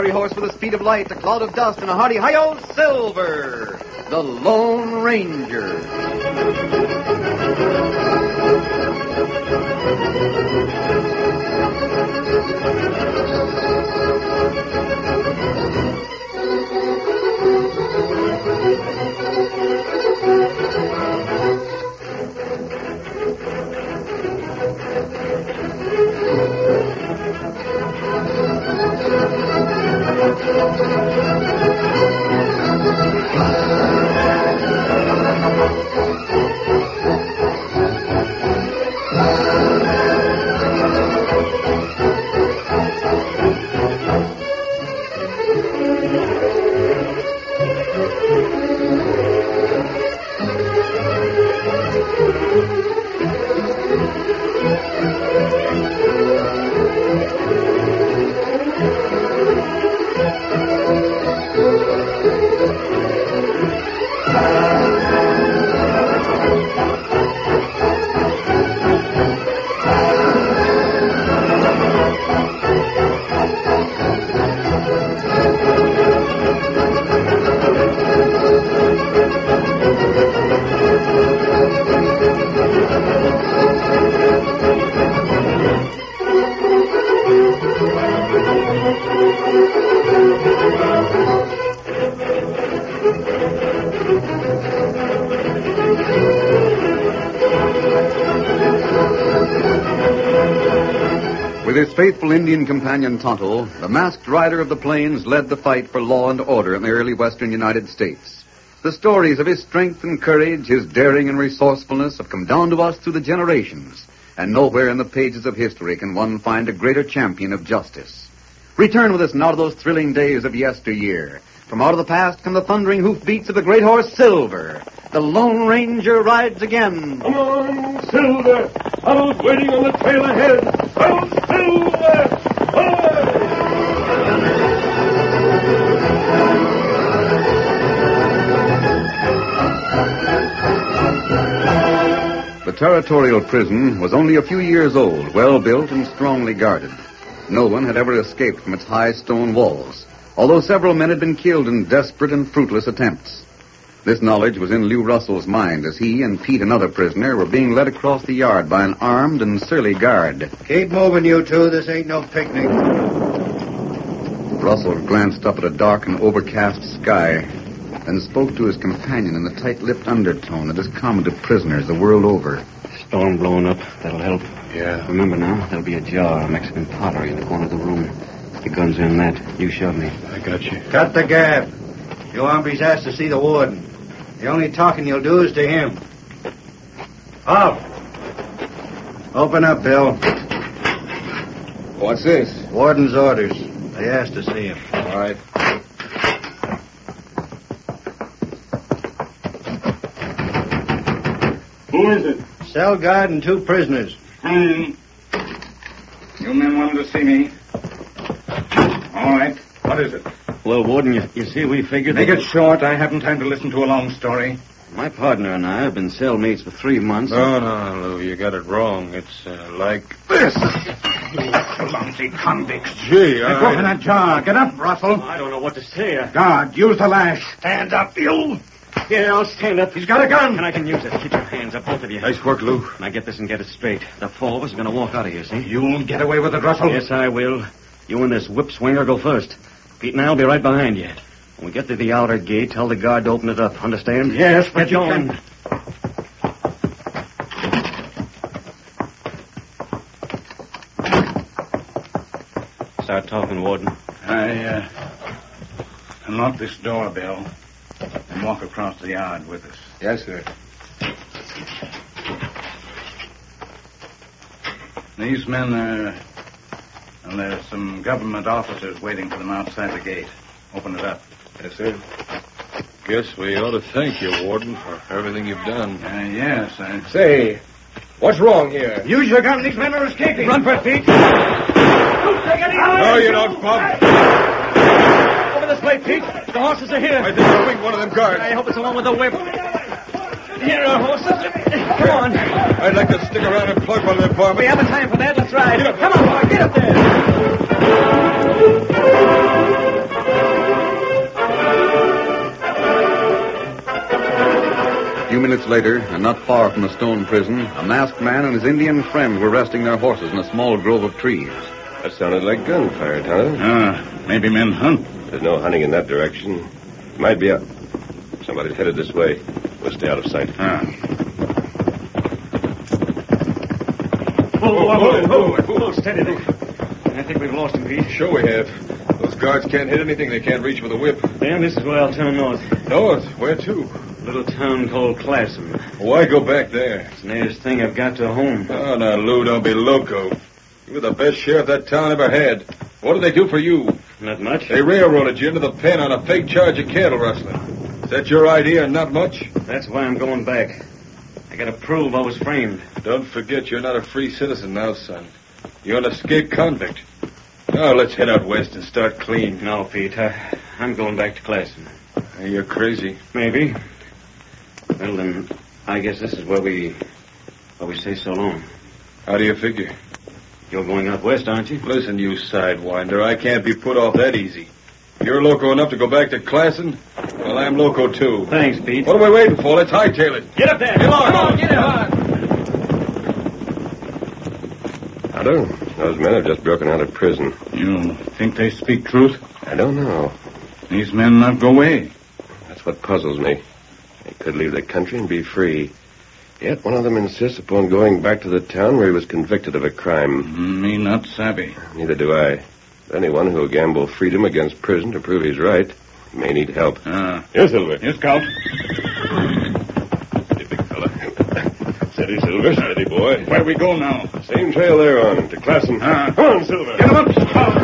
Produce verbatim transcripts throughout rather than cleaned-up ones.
fiery horse with the speed of light, a cloud of dust, and a hearty hi-yo, Silver, the Lone Ranger. With his faithful Indian companion Tonto, the masked rider of the plains led the fight for law and order in the early western United States. The stories of his strength and courage, his daring and resourcefulness have come down to us through the generations, and nowhere in the pages of history can one find a greater champion of justice. Return with us now to those thrilling days of yesteryear. From out of the past come the thundering hoofbeats of the great horse Silver. The Lone Ranger rides again. Come on, Silver! Others waiting on the trail ahead. Oh, Silver! Away! The territorial prison was only a few years old, well built and strongly guarded. No one had ever escaped from its high stone walls, although several men had been killed in desperate and fruitless attempts. This knowledge was in Lew Russell's mind as he and Pete, another prisoner, were being led across the yard by an armed and surly guard. Keep moving, you two. This ain't no picnic. Russell glanced up at a dark and overcast sky, then spoke to his companion in the tight-lipped undertone that is common to prisoners the world over. Storm blowing up. That'll help. Yeah. Remember now, there'll be a jar of Mexican pottery in the corner of the room. The gun's in that. You shove me. I got you. Cut the gab. You hombres asked to see the warden. The only talking you'll do is to him. Up. Open up, Bill. What's this? Warden's orders. They asked to see him. All right. Who is it? Cell guard and two prisoners. Hmm. You men wanted to see me. All right. What is it? Well, Warden, you, you see, we figured... Make that... it short. I haven't time to listen to a long story. My partner and I have been cellmates for three months. No, no, Lou, you got it wrong. It's uh, like this. You clumsy convicts. Gee, Let go of that jar. Get up, Russell. I don't know what to say. Guard, use the lash. Stand up, you. Yeah, I'll stand up. He's got a gun. And I can use it. Keep your hands up, both of you. Nice work, Lou. Now get this and get it straight. The four of us are going to walk out of here, see? You'll get away with it, Russell. Yes, I will. You and this whip swinger go first. Pete and I'll be right behind you. When we get to the outer gate, tell the guard to open it up. Understand? Yes, but get you going. can... Start talking, Warden. I, uh... unlock this door, Bill, and walk across the yard with us. Yes, sir. These men are... Well, there's some government officers waiting for them outside the gate. Open it up. Yes, sir. Guess we ought to thank you, Warden, for everything you've done. Uh, yes, I... Say, what's wrong here? Use your gun. These men are escaping. Run for it, Pete. No, you don't, Bob. Over this way, Pete. The horses are here. I think I'll wing one of them guards. I hope it's along with the whip. Here are horses. Come on. I'd like to stick around and plug one of them for me. We haven't time for that. Let's ride. Come on, boy. Get up there. minutes later, and not far from the stone prison, a masked man and his Indian friend were resting their horses in a small grove of trees. That sounded like gunfire, Tonto. Ah, maybe men hunt. There's no hunting in that direction. Might be a... Somebody's headed this way. We'll stay out of sight. Ah. Whoa, whoa, whoa, whoa, whoa, steady there. I think we've lost him, Pete. Sure we have. Those guards can't hit anything they can't reach with a whip. Dan, this is where I'll turn north. North? Where to? A little town called Classen. Why go back there? It's the nearest thing I've got to home. Oh, now, Lou, don't be loco. You were the best sheriff that town ever had. What did they do for you? Not much. They railroaded you into the pen on a fake charge of cattle rustling. Is that your idea and not much? That's why I'm going back. I gotta prove I was framed. Don't forget you're not a free citizen now, son. You're an escaped convict. Now let's head out west and start clean. No, Pete. I, I'm going back to Classen. Hey, you're crazy. Maybe. Well, then, I guess this is where we... where we say so long. How do you figure? You're going out west, aren't you? Listen, you sidewinder, I can't be put off that easy. You're loco enough to go back to Classen? Well, I'm loco, too. Thanks, Pete. What are we waiting for? Let's hightail it. Get up there! Get on! Come on, get on! Tonto, those men have just broken out of prison. You think they speak truth? I don't know. These men not go away. That's what puzzles me. They could leave the country and be free. Yet one of them insists upon going back to the town where he was convicted of a crime. Me not savvy. Neither do I. Anyone who will gamble freedom against prison to prove he's right may need help. Ah. Yes, Silver. Here, Scout. Steady, big fella. Steady, Silver. Steady, boy. Where we go now? Same trail they're on, to Classen. Ah. Come on, Silver. Get him up, Scout.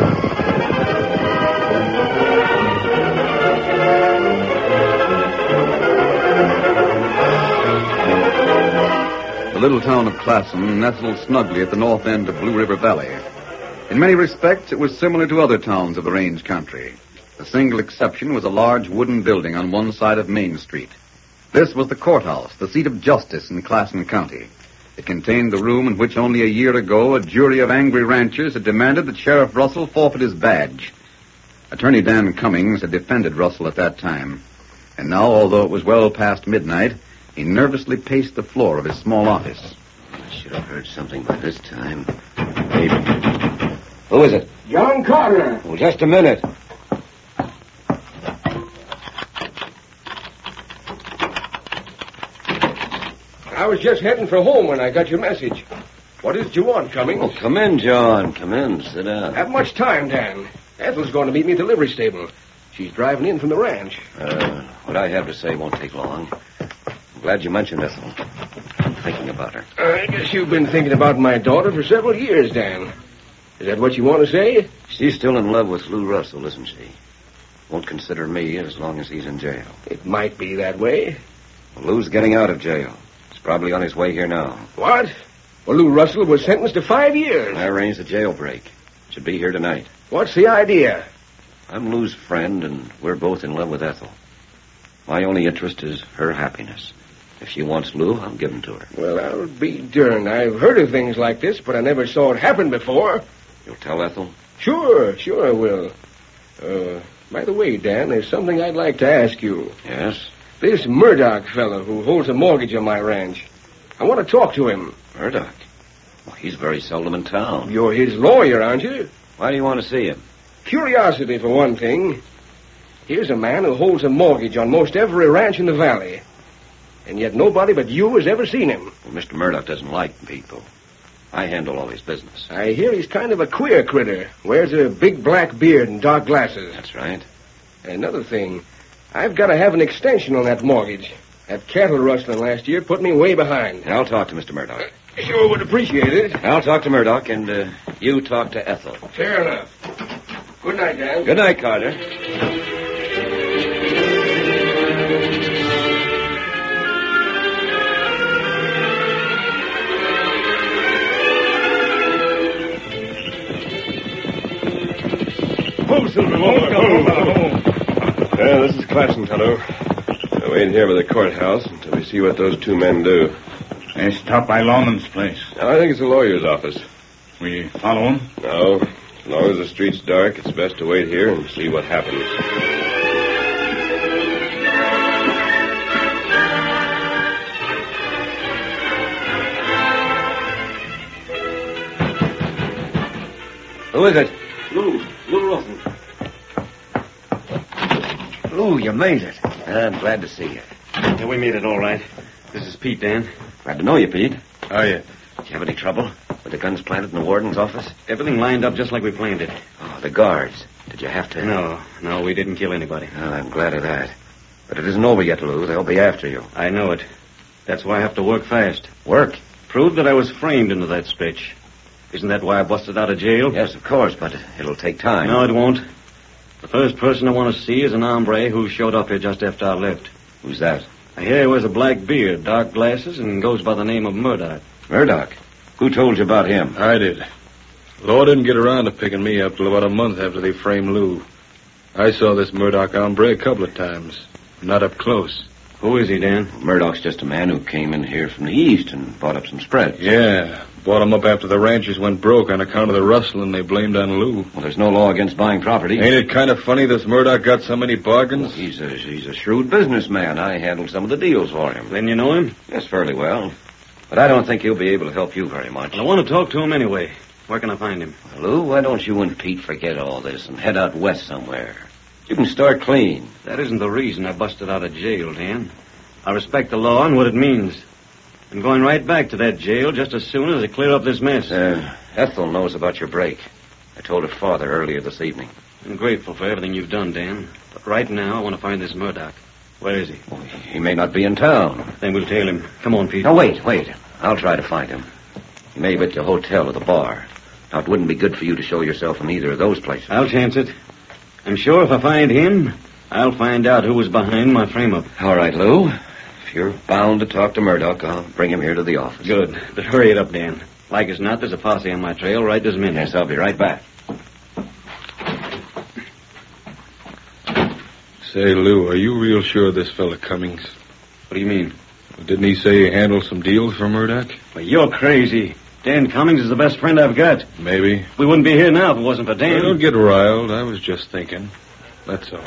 The little town of Classen nestled snugly at the north end of Blue River Valley. In many respects, it was similar to other towns of the range country. The single exception was a large wooden building on one side of Main Street. This was the courthouse, the seat of justice in Classen County. It contained the room in which only a year ago a jury of angry ranchers had demanded that Sheriff Russell forfeit his badge. Attorney Dan Cummings had defended Russell at that time. And now, although it was well past midnight, he nervously paced the floor of his small office. I should have heard something by this time. Maybe. Who is it? John Carter. Oh, just a minute. I was just heading for home when I got your message. What is it you want, Cummings? Oh, come in, John. Come in. Sit down. Have much time, Dan. Ethel's going to meet me at the livery stable. She's driving in from the ranch. Uh, what I have to say won't take long. I'm glad you mentioned Ethel. I'm thinking about her. I guess you've been thinking about my daughter for several years, Dan. Is that what you want to say? She's still in love with Lou Russell, isn't she? Won't consider me as long as he's in jail. It might be that way. Well, Lou's getting out of jail. He's probably on his way here now. What? Well, Lou Russell was sentenced to five years. I arranged a jailbreak. Should be here tonight. What's the idea? I'm Lou's friend, and we're both in love with Ethel. My only interest is her happiness. If she wants Lou, I'll give him to her. Well, I'll be darned. I've heard of things like this, but I never saw it happen before. You'll tell Ethel? Sure, sure I will. Uh, by the way, Dan, there's something I'd like to ask you. Yes? This Murdoch fellow who holds a mortgage on my ranch. I want to talk to him. Murdoch? Well, he's very seldom in town. You're his lawyer, aren't you? Why do you want to see him? Curiosity, for one thing. Here's a man who holds a mortgage on most every ranch in the valley. And yet nobody but you has ever seen him. Well, Mister Murdoch doesn't like people. I handle all his business. I hear he's kind of a queer critter. Wears a big black beard and dark glasses. That's right. Another thing, I've got to have an extension on that mortgage. That cattle rustling last year put me way behind. I'll talk to Mister Murdoch. Sure would appreciate it. I'll talk to Murdoch, and uh, you talk to Ethel. Fair enough. Good night, Dan. Good night, Carter. Move, Silver. Move, move, move. Yeah, this is Classen, Tonto. We'll wait here by the courthouse until we see what those two men do. They stop by Longman's place. I think it's the lawyer's office. We follow him? No. As long as the street's dark, it's best to wait here and see what happens. Who is it? Lou. Lou Ruffin. Lou, you made it. I'm glad to see you. Yeah, we made it all right. This is Pete, Dan. Glad to know you, Pete. How are you? Did you have any trouble with the guns planted in the warden's office? Everything lined up just like we planned it. Oh, the guards. Did you have to? No, no, we didn't kill anybody. Well, I'm glad of that. But it isn't over yet, Lou. They'll be after you. I know it. That's why I have to work fast. Work? Prove that I was framed into that stitch. Isn't that why I busted out of jail? Yes, of course, but it'll take time. No, it won't. The first person I want to see is an hombre who showed up here just after I left. Who's that? I hear he wears a black beard, dark glasses, and goes by the name of Murdoch. Murdoch. Who told you about him? I did. Law didn't get around to picking me up till about a month after they framed Lou. I saw this Murdoch hombre a couple of times. Not up close. Who is he, Dan? Murdoch's just a man who came in here from the east and bought up some spreads. Yeah. Bought him up after the ranchers went broke on account of the rustling they blamed on Lou. Well, there's no law against buying property. Ain't it kind of funny this Murdoch got so many bargains? Well, he's a he's a shrewd businessman. I handled some of the deals for him. Then you know him? Yes, fairly well. But I don't think he'll be able to help you very much. Well, I want to talk to him anyway. Where can I find him? Well, Lou, why don't you and Pete forget all this and head out west somewhere? You can start clean. That isn't the reason I busted out of jail, Dan. I respect the law and what it means. I'm going right back to that jail just as soon as I clear up this mess. Uh, Ethel knows about your break. I told her father earlier this evening. I'm grateful for everything you've done, Dan. But right now, I want to find this Murdoch. Where is he? Well, he may not be in town. Then we'll tail him. Come on, Pete. Now, wait, wait. I'll try to find him. He may be at the hotel or the bar. Now, it wouldn't be good for you to show yourself in either of those places. I'll chance it. I'm sure if I find him, I'll find out who was behind my frame-up. All right, Lou. If you're bound to talk to Murdoch, I'll bring him here to the office. Good. But hurry it up, Dan. Like as not, there's a posse on my trail right this minute. Yes, I'll be right back. Say, Lou, are you real sure of this fella Cummings? What do you mean? Didn't he say he handled some deals for Murdoch? Well, you're crazy. Dan Cummings is the best friend I've got. Maybe. We wouldn't be here now if it wasn't for Dan. Well, don't get riled. I was just thinking. That's all.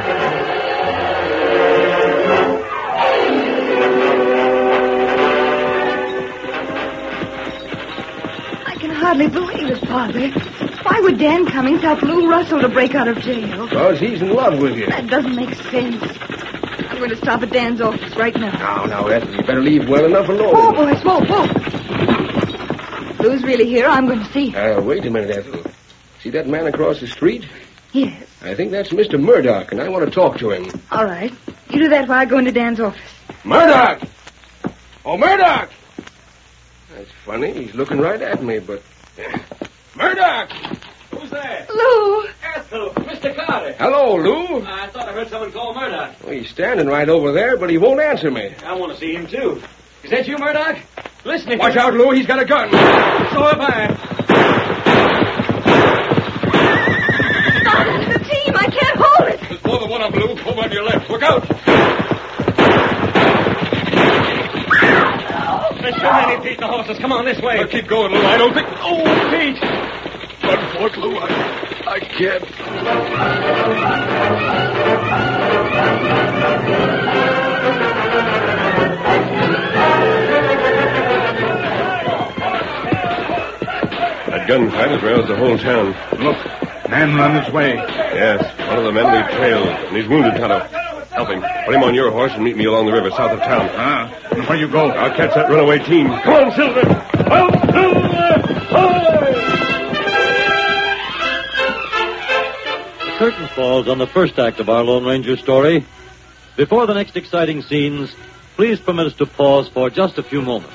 I can hardly believe it, Father. Why would Dan Cummings help Lou Russell to break out of jail? Because he's in love with you. That doesn't make sense. I'm going to stop at Dan's office right now. Now, now, Ethel, you better leave well enough alone. Oh, boys, whoa, whoa. Lou's really here. I'm going to see. Uh, wait a minute, Ethel. See that man across the street? Yes. I think that's Mister Murdoch, and I want to talk to him. All right. You do that while I go into Dan's office. Murdoch! Oh, Murdoch! That's funny. He's looking right at me, but... Murdoch! Who's there? Lou! Ethel, Mister Carter. Hello, Lou. I thought I heard someone call Murdoch. Well, he's standing right over there, but he won't answer me. I want to see him, too. Is that you, Murdoch? Listening. Watch out, Lou. He's got a gun. So have I. Stop it. The team. I can't hold it. There's more than one of them, Lou. Over on your left. Look out. There's too many, Pete. The horses. Come on, this way. Now, keep going, Lou. I don't think... Oh, Pete. Run for it, Lou. I, I can't. That gunfight has roused the whole town. Look, man run this way. Yes, one of the men we trailed, and he's wounded, Tonto. Help him. Put him on your horse and meet me along the river south of town. Ah, and where you go? I'll catch that runaway team. Come on, Silver! Out, Silver! Hoy! The curtain falls on the first act of our Lone Ranger story. Before the next exciting scenes, please permit us to pause for just a few moments.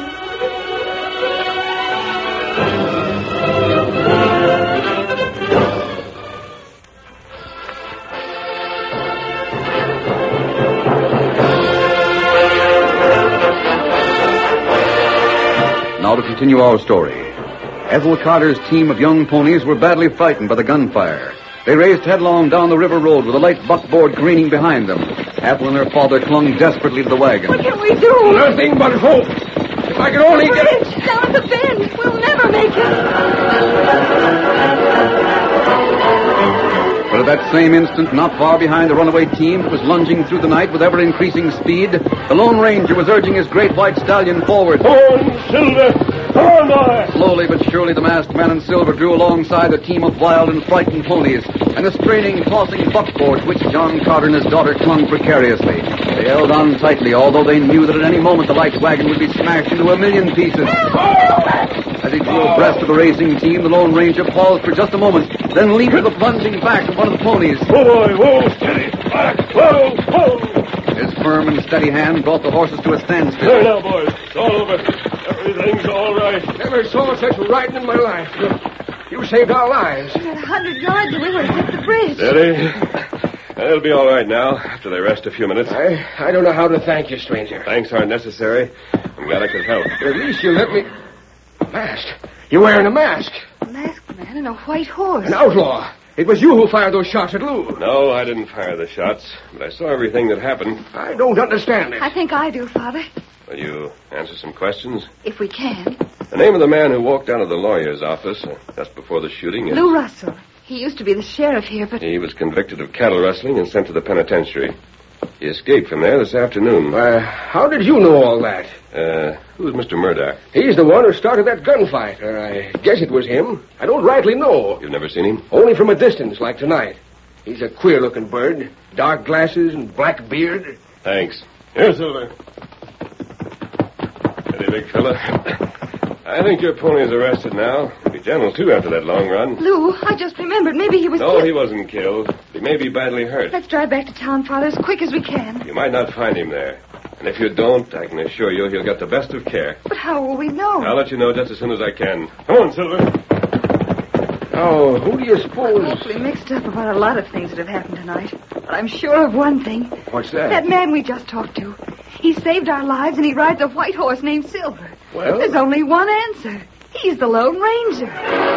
Now to continue our story. Ethel Carter's team of young ponies were badly frightened by the gunfire. They raced headlong down the river road with a light buckboard careening behind them. Ethel and her father clung desperately to the wagon. What can we do? Nothing but hope. If I could only get... Bridge down at the bend. We'll never make it. But at that same instant, not far behind the runaway team that was lunging through the night with ever-increasing speed, the Lone Ranger was urging his great white stallion forward. Come on, Silver! Come on, boy! Slowly Slowly but surely, the masked man in silver drew alongside a team of wild and frightened ponies and the straining, tossing buckboard to which John Carter and his daughter clung precariously. They held on tightly, although they knew that at any moment the light wagon would be smashed into a million pieces. As he drew abreast of the racing team, the Lone Ranger paused for just a moment, then leaped to the plunging back of one of the ponies. Whoa, boy, whoa, steady, back, whoa, whoa. His firm and steady hand brought the horses to a standstill. There now, boys. It's all over. Everything's all right. Never saw such riding in my life. You saved our lives. We had a hundred yards and we were hit the bridge. Steady. They'll be all right now, after they rest a few minutes. I, I don't know how to thank you, stranger. Thanks aren't necessary. I'm glad I could help. At least you let me... A mask. You're wearing a mask. A masked man and a white horse. An outlaw. It was you who fired those shots at Lou. No, I didn't fire the shots, but I saw everything that happened. I don't understand it. I think I do, Father. Will you answer some questions? If we can. The name of the man who walked out of the lawyer's office uh, just before the shooting is... Lou Russell. He used to be the sheriff here, but... He was convicted of cattle rustling and sent to the penitentiary. He escaped from there this afternoon. Uh, how did you know all that? Uh, who's Mister Murdoch? He's the one who started that gunfight. Or I guess it was him. I don't rightly know. You've never seen him? Only from a distance, like tonight. He's a queer-looking bird. Dark glasses and black beard. Thanks. Here, Silver. Steady, big fella. I think your pony is arrested now. He'll be gentle, too, after that long run. Lou, I just remembered. Maybe he was... No, killed. he wasn't killed. He may be badly hurt. Let's drive back to town, Father, as quick as we can. You might not find him there. And if you don't, I can assure you he'll get the best of care. But how will we know? I'll let you know just as soon as I can. Come on, Silver. Oh, who do you I'm suppose? awfully mixed up about a lot of things that have happened tonight. But I'm sure of one thing. What's that? That man we just talked to. He saved our lives, and he rides a white horse named Silver. Well? There's only one answer. He's the Lone Ranger.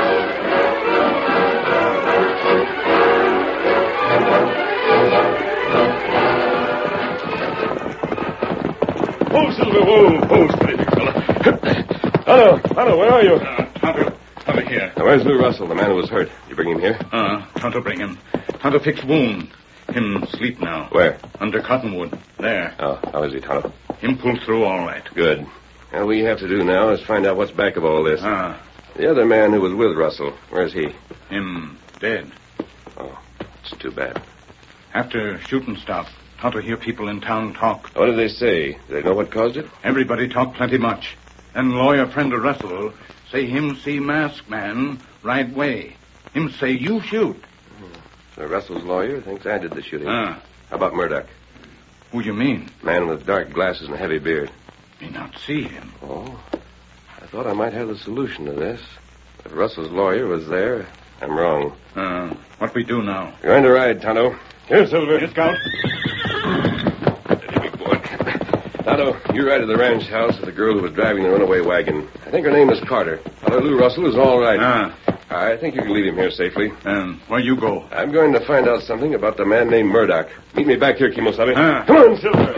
Whoa, Silver, whoa, whoa, steady, big fella. Hello, hello, where are you? Uh, Tonto, Tonto here. Now, where's Lou Russell, the man who was hurt? You bring him here? Uh, Tonto bring him. Tonto fix wound. Him sleep now. Where? Under cottonwood. There. Oh, how is he, Tonto? Him pull through all right. Good. All we have to do now is find out what's back of all this. Ah, The other man who was with Russell, where's he? him dead. Oh, it's too bad. After shooting stop, Tonto hear people in town talk. What did they say? Do they know what caused it? Everybody talk plenty much. And lawyer friend of Russell say him see masked man right way. Him say you shoot. So Russell's lawyer thinks I did the shooting. Ah, How about Murdoch? who you mean? Man with dark glasses and a heavy beard. Me not see him. Oh, I thought I might have the solution to this. If Russell's lawyer was there, I'm wrong. Uh, what we do now? You're going to ride, Tonto. Here, Silver. Here, Scout. Steady, big boy. Tonto, you ride to the ranch house with the girl who was driving the runaway wagon. I think her name is Carter. Fellow Lou Russell is all right. Ah, I think you can leave him here safely. and where you go? I'm going to find out something about the man named Murdoch. Meet me back here, Kimosabe. Ah. Come on, Silver.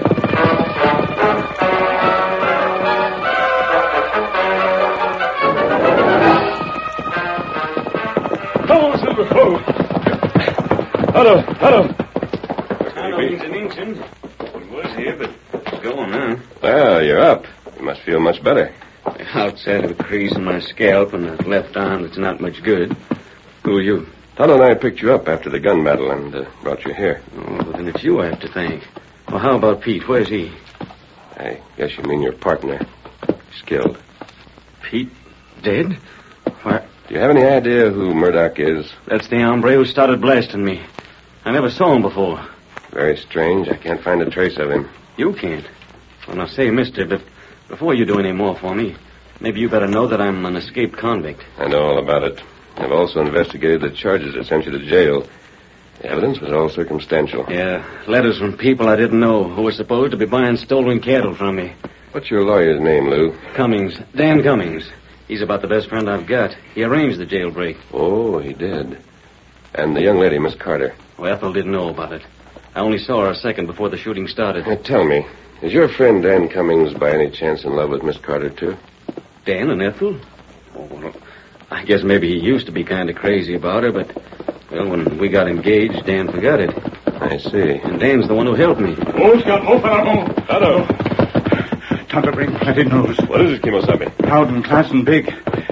Come on, Silver. Oh. Hello, hello. Hello, Inson. It was here, but it's gone now. Well, you're up. You must feel much better. The outside of a crease in my scalp and a left arm that's not much good. Who are you? Tonto and I picked you up after the gun battle and uh, brought you here. Oh, well, then it's you I have to thank. Well, how about Pete? Where's he? I guess you mean your partner. He's killed. Pete? Dead? Why, Do you have any idea who Murdoch is? that's the hombre who started blasting me. I never saw him before. Very strange. I can't find a trace of him. You can't. Well, now, say, mister, but before you do any more for me, maybe you better know that I'm an escaped convict. I know all about it. I've also investigated the charges that sent you to jail. The evidence was all circumstantial. Yeah, letters from people I didn't know who were supposed to be buying stolen cattle from me. What's your lawyer's name, Lou? Cummings. Dan Cummings. He's about the best friend I've got. He arranged the jailbreak. Oh, he did. And the young lady, Miss Carter. Well, Ethel didn't know about it. I only saw her a second before the shooting started. Now, tell me, is your friend Dan Cummings by any chance in love with Miss Carter, too? Dan and Ethel? Oh, well, I guess maybe he used to be kind of crazy about her, but, well, when we got engaged, Dan forgot it. I see. And Dan's the one who helped me. Oh, Scout, oh, fella, oh. Hello. Tonto bring plenty news. What is it, Kimosabe? Proud and class and big.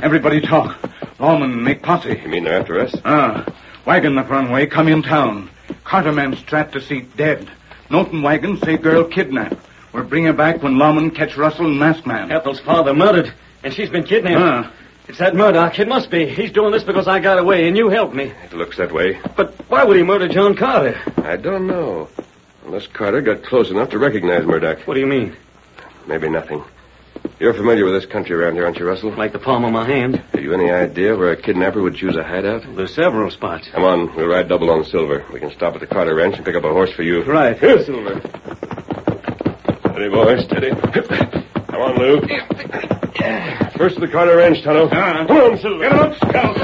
Everybody talk. Lawmen make posse. You mean they're after us? Ah. Wagon up runway, come in town. Carter man strapped to seat, dead. Note and wagon say girl kidnapped. We'll bring her back when lawmen catch Russell and Masked Man. Ethel's father murdered, and she's been kidnapped. Ah. It's that Murdoch. It must be. He's doing this because I got away, and you helped me. It looks that way. But why would he murder John Carter? I don't know. Unless Carter got close enough to recognize Murdoch. What do you mean? Maybe nothing. You're familiar with this country around here, aren't you, Russell? Like the palm of my hand. Have you any idea where a kidnapper would choose a hideout? There's several spots. Come on, we'll ride double on Silver. We can stop at the Carter Ranch and pick up a horse for you. Right. Here, Silver. Steady, boy, steady. Come on, Lou. First to the Carter Ranch, Tonto. Ah. Come on, Silver. Get him up, Scout.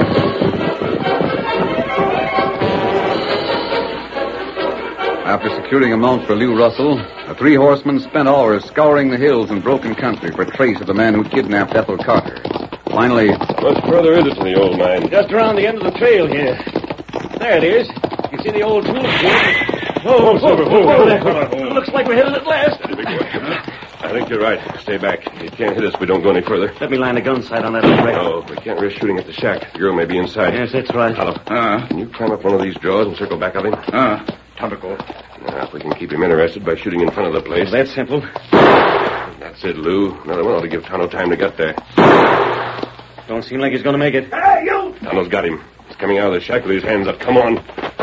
After securing a mount for Lou Russell, the three horsemen spent hours scouring the hills and broken country for trace of the man who kidnapped Ethel Carter. Finally... How much further is it to the old mine? Just around the end of the trail here. There it is. You see the old tool shed? Oh, Silver, hold whoa, on. there. Hold on, hold on. Looks like we're headed at last. Steady, big boy. I think you're right. Stay back. You can't hit us if we don't go any further. Let me land a gun sight on that little wreck. No, we can't risk shooting at the shack. The girl may be inside. Yes, that's right. Tonto, Ah. can you climb up one of these drawers and circle back of him? Ah. Tonto go. Now, if we can keep him interested by shooting in front of the place. Well, that's simple. That's it, Lou. Another one ought to give Tonto time to get there. Don't seem like he's going to make it. Hey, you! Tonto's got him. He's coming out of the shack with his hands up. Come on.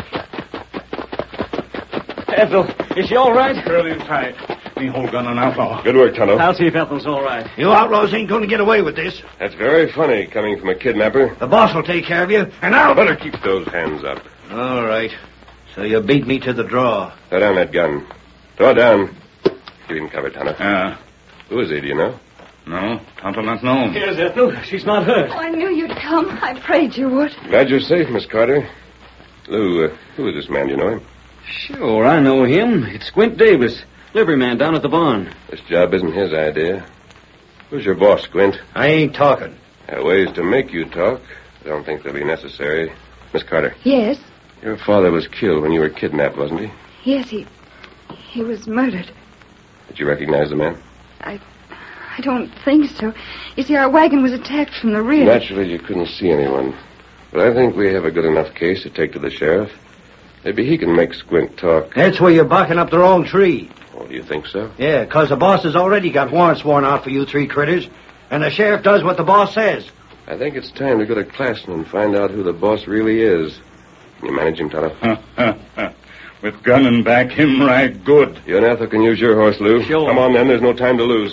Ethel, is she all right? Girl inside. Me whole gun on outlaw. Good work, Tonto. I'll see if Ethel's all right. You outlaws ain't going to get away with this. That's very funny coming from a kidnapper. The boss will take care of you, and I'll... Better keep those hands up. All right. So you beat me to the draw. Throw down that gun. Throw it down. Give him cover, Tonto. Ah. Who is he, do you know? No, Tonto not know. Here's Ethel. She's not hurt. Oh, I knew you'd come. I prayed you would. Glad you're safe, Miss Carter. Lou, uh, who is this man? Do you know him? Sure, I know him. It's Squint Davis, liveryman down at the barn. This job isn't his idea. Who's your boss, Squint? I ain't talking. There are ways to make you talk. I don't think they'll be necessary. Miss Carter, Yes. your father was killed when you were kidnapped, wasn't he? Yes, he... he was murdered. Did you recognize the man? I... I don't think so. You see, our wagon was attacked from the rear. Naturally, you couldn't see anyone. But I think we have a good enough case to take to the sheriff. Maybe he can make Squint talk. That's where you're barking up the wrong tree. Oh, do you think so? Yeah, 'cause the boss has already got warrants sworn out for you three critters, and the sheriff does what the boss says. I think it's time to go to Classen and find out who the boss really is. Can you manage him, Tonto? With gun and back, him right good. You and Ethel can use your horse, Lou. Sure. Come on, then. There's no time to lose.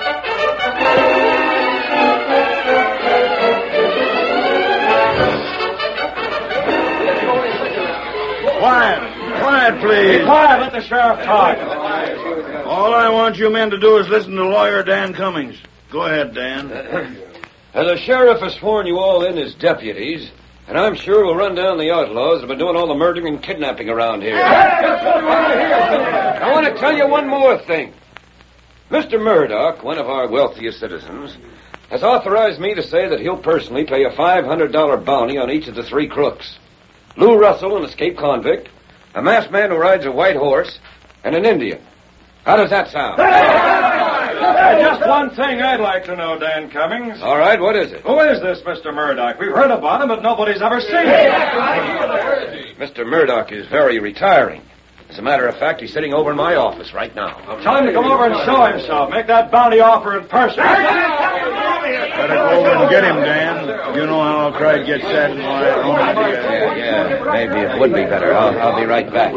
Quiet. Quiet, please. Be quiet. Let the sheriff talk. All I want you men to do is listen to lawyer Dan Cummings. Go ahead, Dan. And the sheriff has sworn you all in as deputies, and I'm sure we'll run down the outlaws that have been doing all the murdering and kidnapping around here. I want to tell you one more thing. Mister Murdoch, one of our wealthiest citizens, has authorized me to say that he'll personally pay a five hundred dollars bounty on each of the three crooks. Lou Russell, an escaped convict, a masked man who rides a white horse, and an Indian. How does that sound? Uh, just one thing I'd like to know, Dan Cummings. All right, what is it? Who is this Mister Murdoch? We've heard about him, but nobody's ever seen him. Mister Murdoch is very retiring. As a matter of fact, he's sitting over in my office right now. Tell him to come over and show himself. Make that bounty offer in person. Better go over and get him, Dan. You know how I'll try to get sad and lie at home. Yeah, yeah, maybe it would be better. I'll, I'll be right back.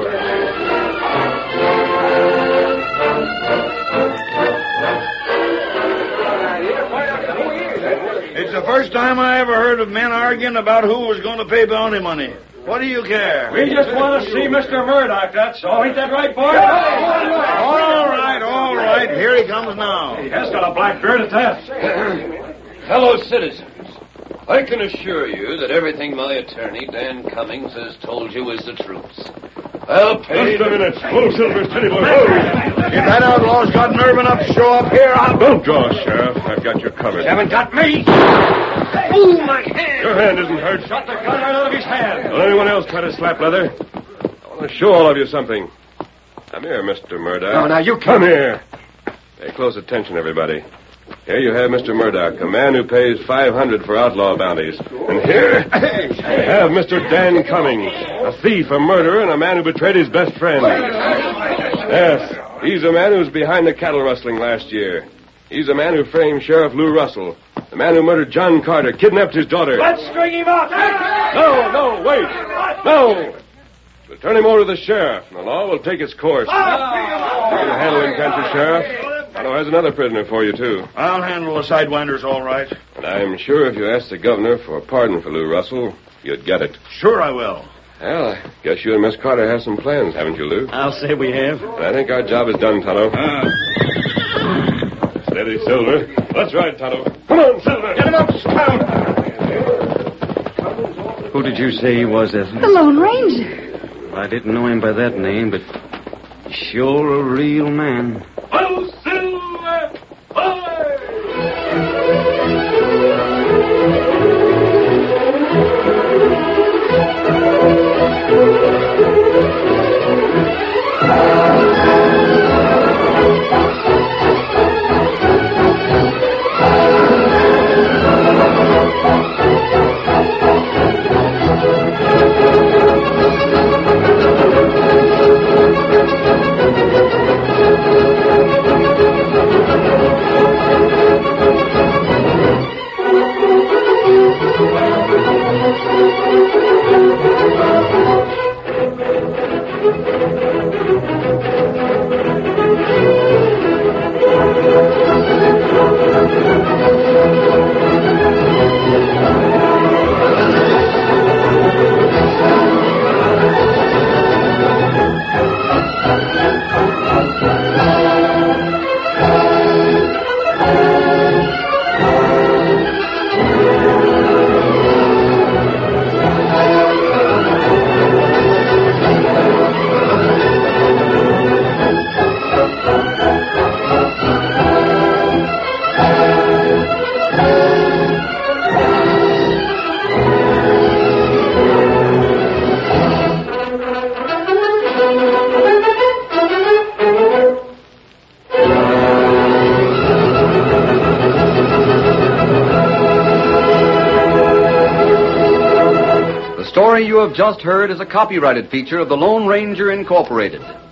It's the first time I ever heard of men arguing about who was going to pay bounty money. What do you care? We just want to see Mister Murdoch, that's all. Ain't that right, boy? All right, all right. Here he comes now. He has got a black beard at that. Fellow citizens, I can assure you that everything my attorney, Dan Cummings, has told you is the truth. I'll pay... Just a minute. Whoa, Silver, steady, boy. If that outlaw's got nerve enough to show up here, I'll... Don't draw, Sheriff. I've got you covered. You haven't got me. Ooh, my hand. Your hand isn't hurt. Shot the gun right out of his hand. Will anyone else try to slap leather? I want to show all of you something. Come here, Mister Murdoch. No, now you Come can't. here. Pay close attention, everybody. Here you have Mister Murdoch, a man who pays five hundred for outlaw bounties. And here you have Mister Dan Cummings, a thief, a murderer, and a man who betrayed his best friend. Yes, he's the man who was behind the cattle rustling last year. He's the man who framed Sheriff Lou Russell, the man who murdered John Carter, kidnapped his daughter. Let's string him up. No, no, wait. No. We'll turn him over to the sheriff, and the law will take its course. You can handle him, can't you, Sheriff? Otto has another prisoner for you, too. I'll handle the sidewinders all right. And I'm sure if you asked the governor for a pardon for Lou Russell, you'd get it. Sure I will. Well, I guess you and Miss Carter have some plans, haven't you, Lou? I'll say we have. And I think our job is done, Tonto. Uh. Steady, Silver. That's right, Tonto. Come on, Silver. Get him up, Scout. Who did you say he was, Ethel? The Lone Ranger. I didn't know him by that name, but sure a real man. Oh, Silver! The story you have just heard is a copyrighted feature of the Lone Ranger Incorporated.